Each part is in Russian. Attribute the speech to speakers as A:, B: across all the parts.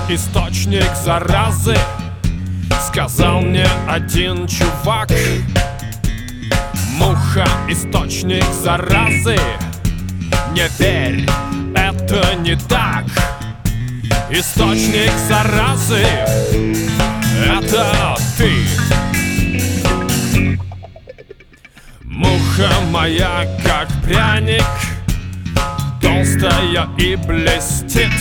A: источник заразы, сказал мне один чувак. Муха — источник заразы. Не верь, это не так. Источник заразы — это ты. Муха моя, как пряник, толстая и блестит.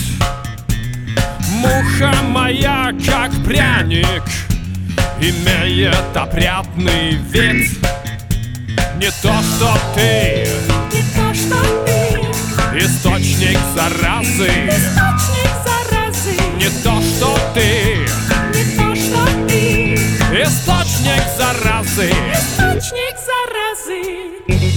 A: Муха моя, как пряник, имеет опрятный вид. Не то, что ты,
B: не то, что ты,
A: источник заразы.
B: источник заразы.
A: Не то, что ты,
B: Не то, что ты,
A: источник заразы.
B: источник заразы.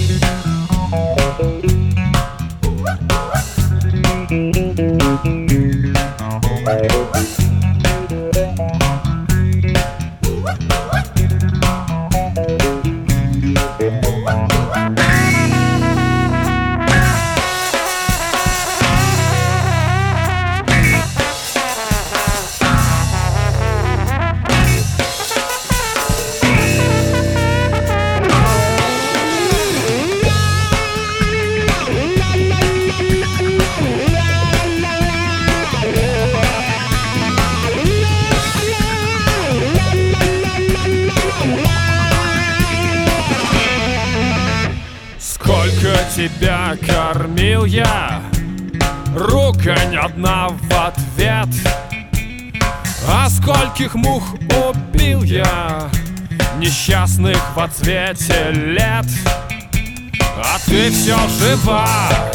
A: Сколько тебя кормил я, ругань одна в ответ. А скольких мух убил я, несчастных в отсвете лет. А ты все жива,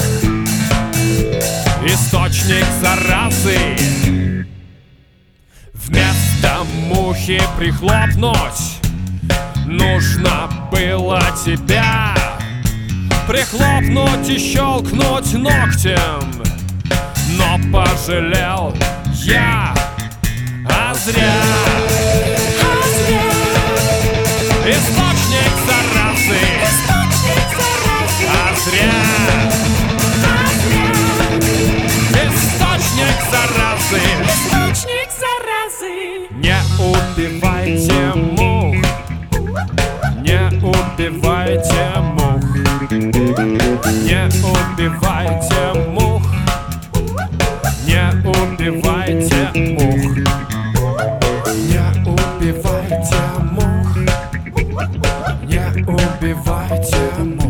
A: источник заразы. Вместо мухи прихлопнуть нужно было тебя. Прихлопнуть и щелкнуть ногтем, но пожалел я, а зря. Источник заразы,
B: Источник заразы.
A: а зря. Источник заразы.
B: Источник заразы.
A: Не убивайте мух, не убивайте мух, не убивайте мух, не убивайте мух, не убивайте мух, не убивайте мух.